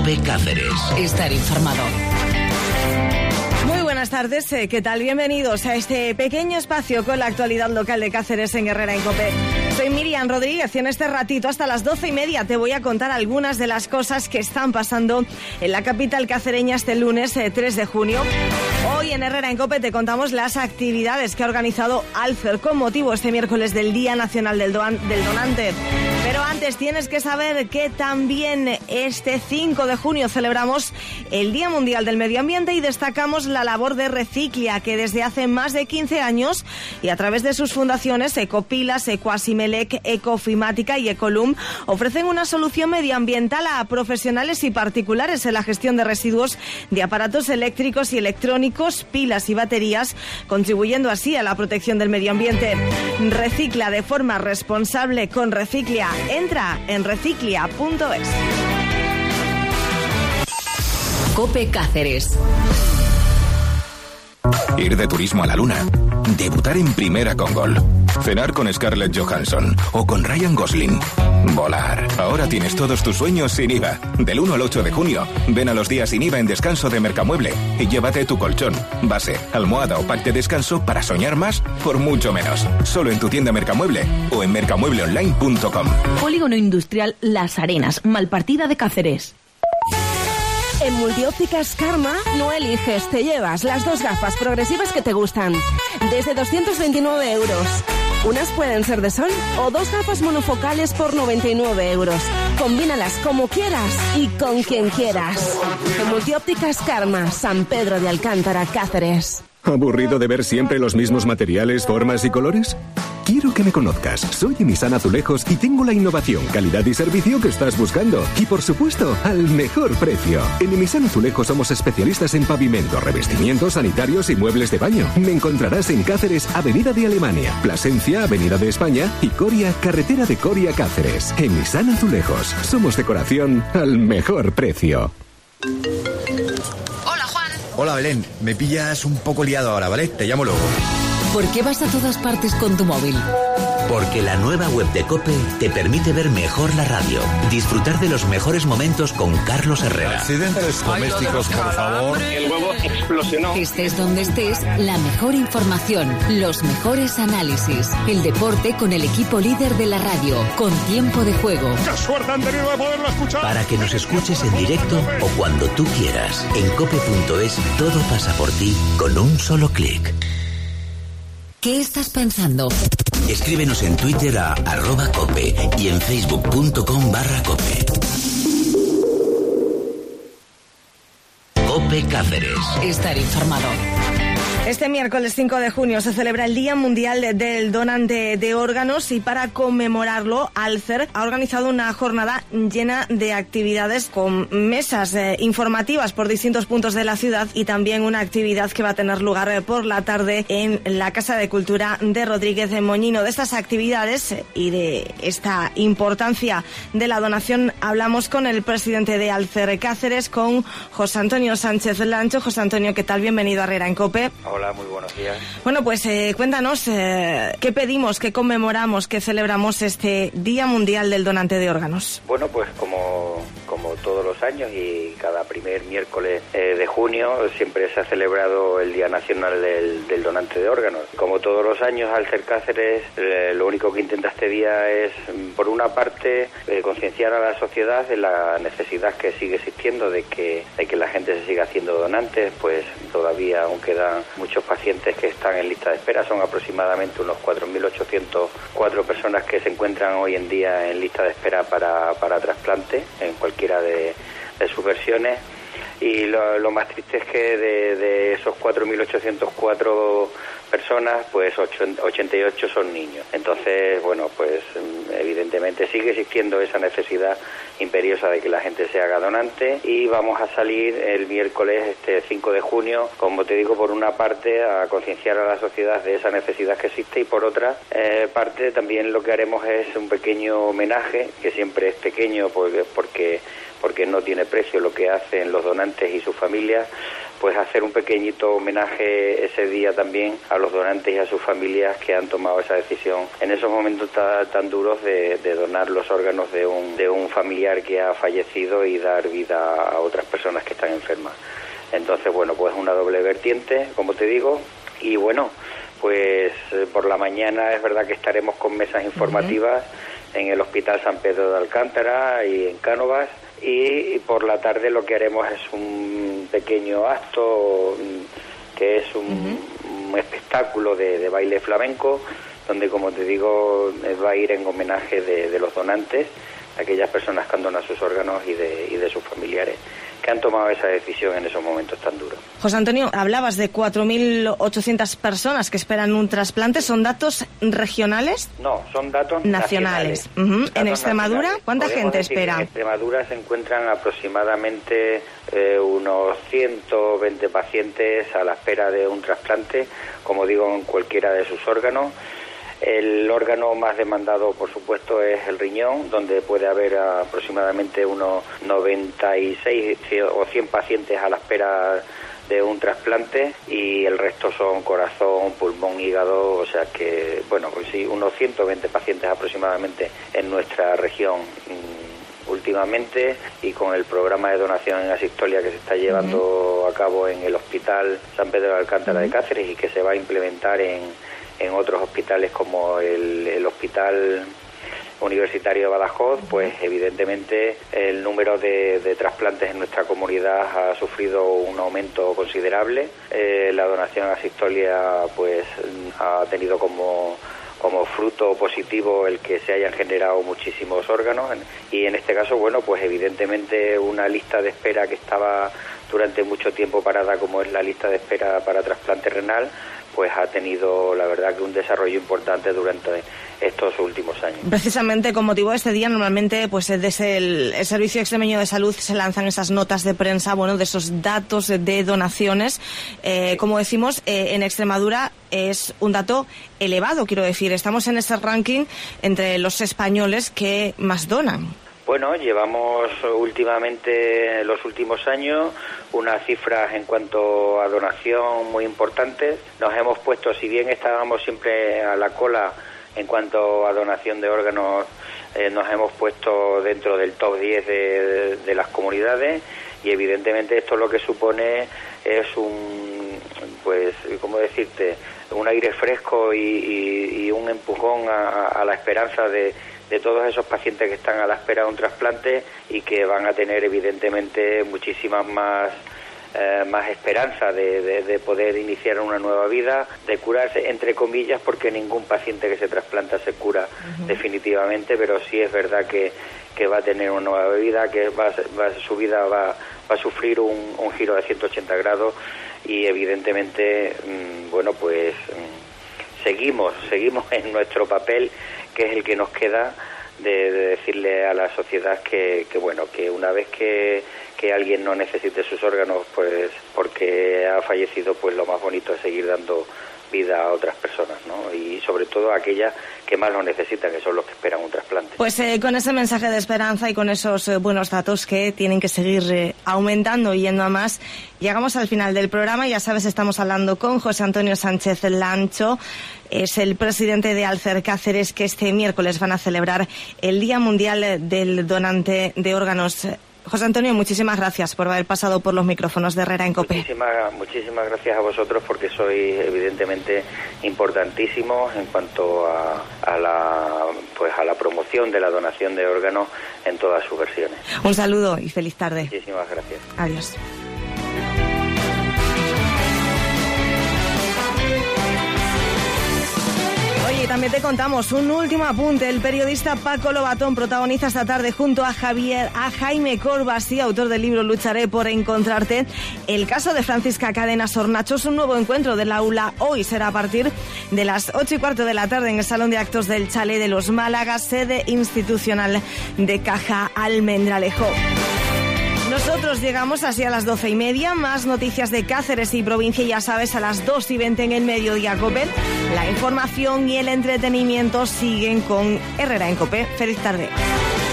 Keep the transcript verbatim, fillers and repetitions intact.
COPE Cáceres. Estar informado. Muy buenas tardes, ¿qué tal? Bienvenidos a este pequeño espacio con la actualidad local de Cáceres en Herrera en COPE. Soy Miriam Rodríguez y en este ratito hasta las doce y media te voy a contar algunas de las cosas que están pasando en la capital cacereña este lunes eh, tres de junio. Hoy en Herrera en COPE te contamos las actividades que ha organizado Alcer con motivo este miércoles del Día Nacional del, Doan- del Donante. Pero antes tienes que saber que también este cinco de junio celebramos el Día Mundial del Medio Ambiente y destacamos la labor de Reciclia, que desde hace más de quince años y a través de sus fundaciones Ecopilas, Ecoasimelec, Ecofimática y Ecolum ofrecen una solución medioambiental a profesionales y particulares en la gestión de residuos de aparatos eléctricos y electrónicos, pilas y baterías, contribuyendo así a la protección del medio ambiente. Recicla de forma responsable con Reciclia. Entra en reciclia punto es. COPE Cáceres. Ir de turismo a la luna, debutar en primera con Gol, cenar con Scarlett Johansson o con Ryan Gosling, volar. Ahora tienes todos tus sueños sin I V A. Del uno al ocho de junio, ven a los días sin I V A en descanso de Mercamueble y llévate tu colchón, base, almohada o pack de descanso para soñar más por mucho menos. Solo en tu tienda Mercamueble o en mercamueble online punto com. Polígono Industrial Las Arenas, Malpartida de Cáceres. En Multiópticas Karma no eliges, te llevas las dos gafas progresivas que te gustan. Desde doscientos veintinueve euros. Unas pueden ser de sol o dos gafas monofocales por noventa y nueve euros. Combínalas como quieras y con quien quieras. En Multiópticas Karma, San Pedro de Alcántara, Cáceres. ¿Aburrido de ver siempre los mismos materiales, formas y colores? Quiero que me conozcas. Soy Emisan Azulejos y tengo la innovación, calidad y servicio que estás buscando. Y por supuesto, al mejor precio. En Emisan Azulejos somos especialistas en pavimento, revestimientos, sanitarios y muebles de baño. Me encontrarás en Cáceres, Avenida de Alemania, Plasencia, Avenida de España y Coria, Carretera de Coria, Cáceres. Emisan Azulejos. Somos decoración al mejor precio. Hola, Belén. Me pillas un poco liado ahora, ¿vale? Te llamo luego. ¿Por qué vas a todas partes con tu móvil? Porque la nueva web de COPE te permite ver mejor la radio, disfrutar de los mejores momentos con Carlos Herrera. Accidentes domésticos, por favor. El huevo explosionó. Estés donde estés, la mejor información, los mejores análisis, el deporte con el equipo líder de la radio, con tiempo de juego. ¡Qué suerte han tenido de poderlo escuchar! Para que nos escuches en directo o cuando tú quieras. En cope punto es todo pasa por ti con un solo clic. ¿Qué estás pensando? Escríbenos en Twitter a arroba cope y en facebook punto com barra cope. COPE Cáceres. Estar informado. Este miércoles cinco de junio se celebra el Día Mundial del Donante de Órganos y para conmemorarlo, Alcer ha organizado una jornada llena de actividades con mesas eh, informativas por distintos puntos de la ciudad y también una actividad que va a tener lugar eh, por la tarde en la Casa de Cultura de Rodríguez de Moñino. De estas actividades eh, y de esta importancia de la donación hablamos con el presidente de Alcer Cáceres, con José Antonio Sánchez Lancho. José Antonio, ¿qué tal? Bienvenido a Herrera en COPE. Hola, muy buenos días. Bueno, pues eh, cuéntanos eh, qué pedimos, qué conmemoramos, qué celebramos este Día Mundial del Donante de Órganos. Bueno, pues como, como todos los años y cada primer miércoles eh, de junio siempre se ha celebrado el Día Nacional del, del Donante de Órganos. Como todos los años, Alcer Cáceres eh, lo único que intenta este día es, por una parte, eh, concienciar a la sociedad de la necesidad que sigue existiendo de que, de que la gente se siga haciendo donantes, pues todavía aún quedan muchos pacientes que están en lista de espera. Son aproximadamente unos cuatro mil ochocientos cuatro personas que se encuentran hoy en día en lista de espera para, para trasplante en cualquiera de, de sus versiones. Y lo, lo más triste es que de, de esos cuatro mil ochocientos cuatro personas, pues ochenta y ocho son niños. Entonces, bueno, pues evidentemente sigue existiendo esa necesidad imperiosa de que la gente se haga donante y vamos a salir el miércoles este cinco de junio, como te digo, por una parte a concienciar a la sociedad de esa necesidad que existe y por otra eh, parte también lo que haremos es un pequeño homenaje, que siempre es pequeño porque, porque porque no tiene precio lo que hacen los donantes y sus familias, pues hacer un pequeñito homenaje ese día también a los donantes y a sus familias que han tomado esa decisión en esos momentos ta, tan duros de, de donar los órganos de un, de un familiar que ha fallecido y dar vida a otras personas que están enfermas. Entonces, bueno, pues una doble vertiente, como te digo, y bueno, pues eh, por la mañana es verdad que estaremos con mesas informativas uh-huh. en el Hospital San Pedro de Alcántara y en Cánovas, y por la tarde lo que haremos es un pequeño acto que es un, uh-huh. un espectáculo de, de baile flamenco, donde, como te digo, va a ir en homenaje de, de los donantes, aquellas personas que han donado sus órganos y de, y de sus familiares que han tomado esa decisión en esos momentos tan duros. José Antonio, hablabas de cuatro mil ochocientas personas que esperan un trasplante. ¿Son datos regionales? No, son datos nacionales. nacionales. Uh-huh. Datos ¿En Extremadura nacionales. cuánta Podemos gente decir espera? En Extremadura se encuentran aproximadamente eh, unos ciento veinte pacientes a la espera de un trasplante, como digo, en cualquiera de sus órganos. El órgano más demandado, por supuesto, es el riñón, donde puede haber aproximadamente unos noventa y seis o cien pacientes a la espera de un trasplante, y el resto son corazón, pulmón, hígado, o sea que, bueno, pues sí, unos ciento veinte pacientes aproximadamente en nuestra región. Últimamente, y con el programa de donación en asistolia que se está llevando uh-huh. a cabo en el Hospital San Pedro de Alcántara uh-huh. de Cáceres, y que se va a implementar en en otros hospitales como el, el Hospital Universitario de Badajoz, pues evidentemente el número de, de trasplantes en nuestra comunidad ha sufrido un aumento considerable. Eh, la donación asistolia pues ha tenido como como fruto positivo el que se hayan generado muchísimos órganos, y en este caso, bueno, pues evidentemente una lista de espera que estaba durante mucho tiempo parada, como es la lista de espera para trasplante renal, pues ha tenido, la verdad, que un desarrollo importante durante estos últimos años. Precisamente con motivo de este día, normalmente, pues desde el, el Servicio Extremeño de Salud se lanzan esas notas de prensa, bueno, de esos datos de, de donaciones. Eh, como decimos, eh, en Extremadura es un dato elevado, quiero decir, estamos en ese ranking entre los españoles que más donan. Bueno, llevamos últimamente, los últimos años, unas cifras en cuanto a donación muy importantes. Nos hemos puesto, si bien estábamos siempre a la cola en cuanto a donación de órganos, eh, nos hemos puesto dentro del top diez de, de, de las comunidades, y evidentemente esto lo que supone es un, pues, ¿cómo decirte?, un aire fresco y, y, y un empujón a, a la esperanza de de todos esos pacientes que están a la espera de un trasplante, y que van a tener evidentemente muchísimas más eh, más esperanza de, de, de poder iniciar una nueva vida, de curarse, entre comillas, porque ningún paciente que se trasplanta se cura uh-huh. definitivamente, pero sí es verdad que, que va a tener una nueva vida, que va, va, su vida va, va a sufrir un, un giro de ciento ochenta grados, y evidentemente, mmm, bueno, pues mmm, seguimos, seguimos en nuestro papel, que es el que nos queda de, de decirle a la sociedad que, que bueno, que una vez que, que alguien no necesite sus órganos, pues porque ha fallecido, pues lo más bonito es seguir dando vida a otras personas, ¿no? Y sobre todo a aquellas que más lo necesitan, que son los que esperan un trasplante. Pues eh, con ese mensaje de esperanza y con esos eh, buenos datos que tienen que seguir eh, aumentando y yendo a más, llegamos al final del programa. Ya sabes, estamos hablando con José Antonio Sánchez Lancho, es el presidente de Alcer Cáceres, que este miércoles van a celebrar el Día Mundial del Donante de Órganos. José Antonio, muchísimas gracias por haber pasado por los micrófonos de Herrera en COPE. Muchísimas, muchísimas gracias a vosotros, porque sois evidentemente importantísimos en cuanto a, a la pues a la promoción de la donación de órganos en todas sus versiones. Un saludo y feliz tarde. Muchísimas gracias. Adiós. Y también te contamos un último apunte. El periodista Paco Lobatón protagoniza esta tarde junto a Javier, a Jaime Corbasí, autor del libro Lucharé por encontrarte, el caso de Francisca Cadena Sornachos. Un nuevo encuentro del aula hoy será a partir de las ocho y cuarto de la tarde en el Salón de Actos del Chalet de los Málaga, sede institucional de Caja Almendralejo. Nosotros llegamos así a las doce y media. Más noticias de Cáceres y provincia, ya sabes, a las dos y veinte en el Mediodía COPE. La información y el entretenimiento siguen con Herrera en COPE. Feliz tarde.